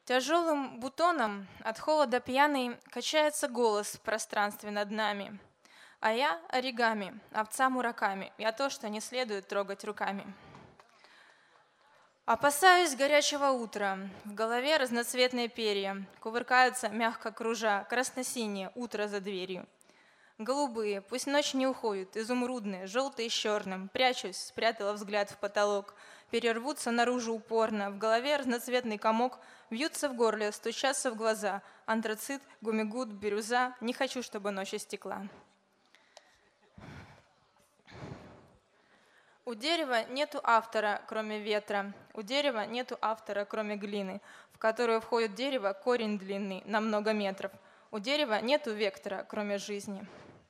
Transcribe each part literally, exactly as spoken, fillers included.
Тяжелым бутоном от холода пьяный качается голос в пространстве над нами. А я оригами, овца мураками, я то, что не следует трогать руками. Опасаюсь горячего утра, в голове разноцветные перья, кувыркаются, мягко кружа, красно-синие, утро за дверью. Голубые, пусть ночь не уходит, изумрудные, желтые с черным, прячусь, спрятала взгляд в потолок, перервутся наружу упорно, в голове разноцветный комок, вьются в горле, стучатся в глаза, антрацит, гумигут, бирюза, не хочу, чтобы ночь истекла. У дерева нету автора, кроме ветра, у дерева нету автора, кроме глины, в которую входит дерево, корень длинный, на много метров. У дерева нету вектора, кроме жизни.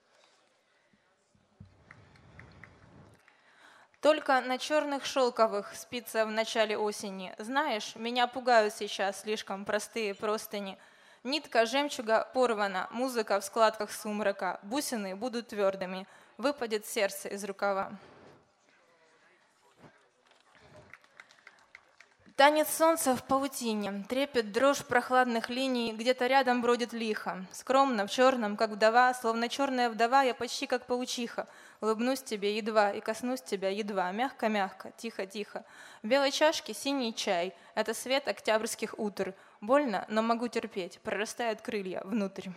Только на черных шелковых спится в начале осени. Знаешь, меня пугают сейчас слишком простые простыни. Нитка жемчуга порвана, музыка в складках сумрака, бусины будут твердыми, выпадет сердце из рукава. Танец солнца в паутине, трепет дрожь прохладных линий, где-то рядом бродит лихо. Скромно, в черном, как вдова, словно черная вдова, я почти как паучиха. Улыбнусь тебе едва и коснусь тебя едва, мягко-мягко, тихо-тихо. В белой чашке синий чай, это свет октябрьских утр. Больно, но могу терпеть, прорастают крылья внутрь.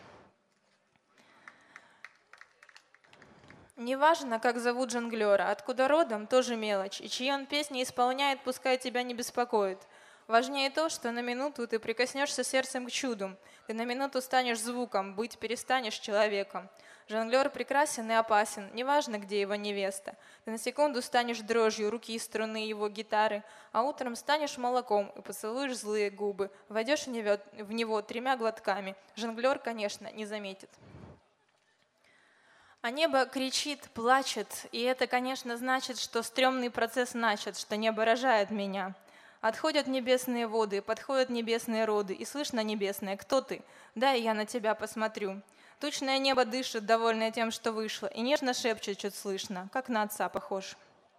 Неважно, как зовут жонглера, откуда родом, тоже мелочь, и чьи он песни исполняет, пускай тебя не беспокоит. Важнее то, что на минуту ты прикоснешься сердцем к чуду, ты на минуту станешь звуком, быть перестанешь человеком. Жонглер прекрасен и опасен, неважно, где его невеста. Ты на секунду станешь дрожью руки и струны его гитары, а утром станешь молоком и поцелуешь злые губы, войдешь в него, в него тремя глотками. Жонглер, конечно, не заметит. А небо кричит, плачет, и это, конечно, значит, что стрёмный процесс начат, что небо рожает меня. Отходят небесные воды, подходят небесные роды, и слышно небесное, кто ты? Дай я на тебя посмотрю. Тучное небо дышит, довольное тем, что вышло, и нежно шепчет чуть слышно, как на отца похож.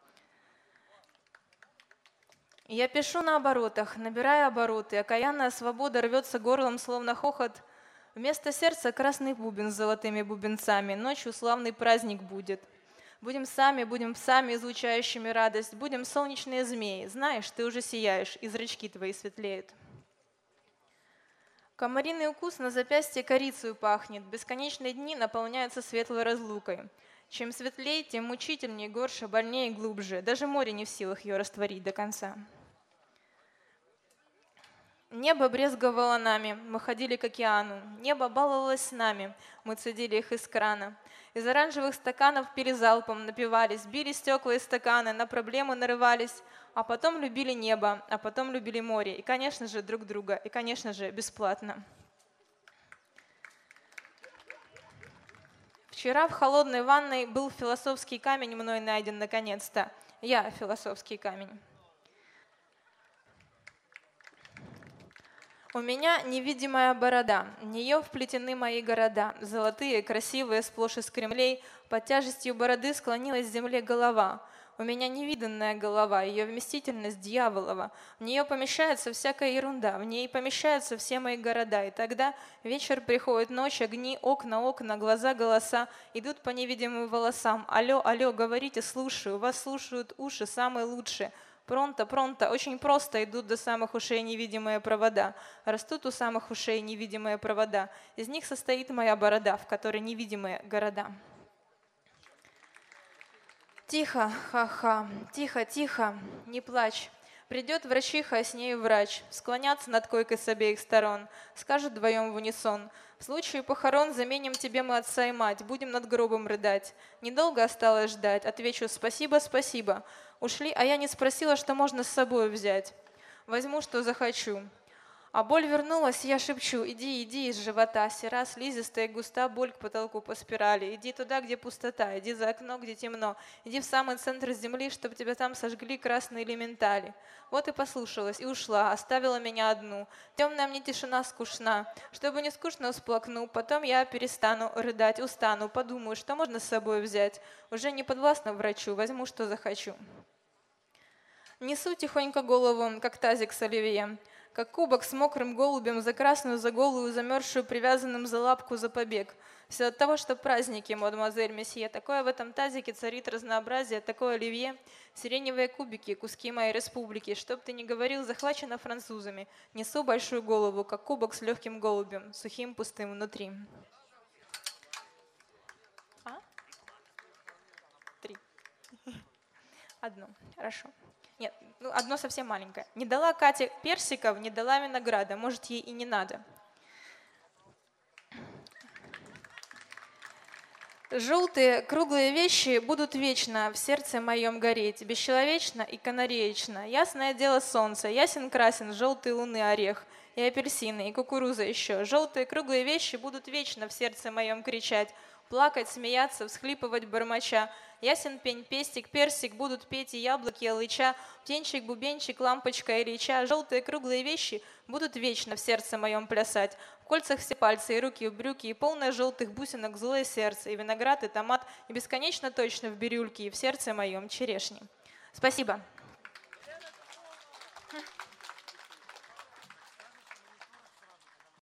Я пишу на оборотах, набирая обороты, окаянная свобода рвется горлом, словно хохот. Вместо сердца красный бубен с золотыми бубенцами. Ночью славный праздник будет. Будем сами, будем сами, излучающими радость. Будем солнечные змеи. Знаешь, ты уже сияешь, и зрачки твои светлеют. Комариный укус на запястье корицею пахнет. Бесконечные дни наполняются светлой разлукой. Чем светлее, тем мучительнее, горше, больнее и глубже. Даже море не в силах ее растворить до конца. Небо брезговало нами, мы ходили к океану. Небо баловалось с нами, мы цедили их из крана. Из оранжевых стаканов пили залпом, напивались, били стекла из стакана, на проблемы нарывались. А потом любили небо, а потом любили море. И, конечно же, друг друга, и, конечно же, бесплатно. Вчера в холодной ванной был философский камень, мной найден наконец-то. Я философский камень. У меня невидимая борода, в нее вплетены мои города, золотые, красивые, сплошь из кремлей, под тяжестью бороды склонилась к земле голова. У меня невиданная голова, ее вместительность дьяволова, в нее помещается всякая ерунда, в ней помещаются все мои города, и тогда вечер приходит, ночь, огни, окна, окна, глаза, голоса, идут по невидимым волосам. Алло, алло, говорите, слушаю, вас слушают уши, самые лучшие. Пронто, пронто, очень просто идут до самых ушей невидимые провода. Растут у самых ушей невидимые провода. Из них состоит моя борода, в которой невидимые города. Тихо, ха-ха, тихо, тихо, не плачь. Придет врачиха, а с нею врач. Склонятся над койкой с обеих сторон. Скажут вдвоем в унисон. В случае похорон заменим тебе мы отца и мать. Будем над гробом рыдать. Недолго осталось ждать. Отвечу спасибо, спасибо. Ушли, а я не спросила, что можно с собой взять. Возьму, что захочу. А боль вернулась, я шепчу, иди, иди из живота, сера слизистая, густа, боль к потолку по спирали. Иди туда, где пустота, иди за окно, где темно, иди в самый центр земли, чтобы тебя там сожгли красные элементали. Вот и послушалась, и ушла, оставила меня одну. Темная мне тишина скучна. Чтобы не скучно, всплакну, потом я перестану рыдать, устану, подумаю, что можно с собой взять. Уже не подвластно врачу, возьму, что захочу. Несу тихонько голову, как тазик с оливье. как кубок с мокрым голубем, за красную, за голую, замерзшую, привязанным за лапку, за побег. Все от того, что праздники, мадемуазель месье. Такое в этом тазике царит разнообразие, такое оливье. Сиреневые кубики, куски моей республики. Чтоб ты ни говорил, захвачено французами. Несу большую голову, как кубок с легким голубем, сухим, пустым внутри. А? Три. Одно. Хорошо. Нет, ну одно совсем маленькое. Не дала Катя персиков, не дала винограда. Может, ей и не надо. Желтые круглые вещи будут вечно в сердце моем гореть, бесчеловечно и канареечно. Ясное дело солнце, ясен красен, желтый лунный орех, и апельсины, и кукуруза еще. Желтые круглые вещи будут вечно в сердце моем кричать, плакать, смеяться, всхлипывать бормоча. Ясен пень, пестик, персик, будут петь и яблоки, и алыча, птенчик, бубенчик, лампочка и реча. Желтые круглые вещи будут вечно в сердце моем плясать. В кольцах все пальцы, и руки, и брюки, и полное желтых бусинок злое сердце, и виноград, и томат, и бесконечно точно в бирюльке, и в сердце моем черешни. Спасибо.